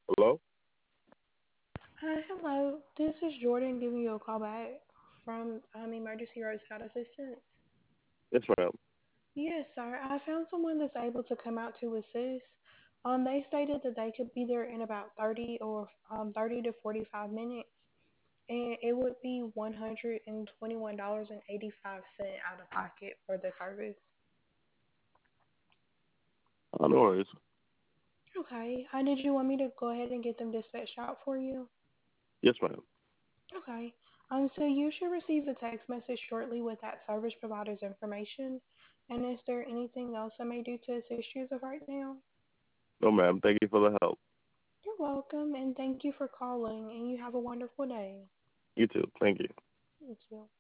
Hello? Hi, hello. This is Jordan giving you a call back from Emergency Roadside Assistance. Yes, ma'am. Yes, sir. I found someone that's able to come out to assist. They stated that they could be there in about 30 to 45 minutes, and it would be $121.85 out of pocket for the service. No worries. Okay. Did you want me to go ahead and get them dispatched out for you? Yes, ma'am. Okay. So you should receive a text message shortly with that service provider's information. And is there anything else I may do to assist you as of right now? No, ma'am. Thank you for the help. You're welcome, and thank you for calling, and you have a wonderful day. You too. Thank you. Thank you.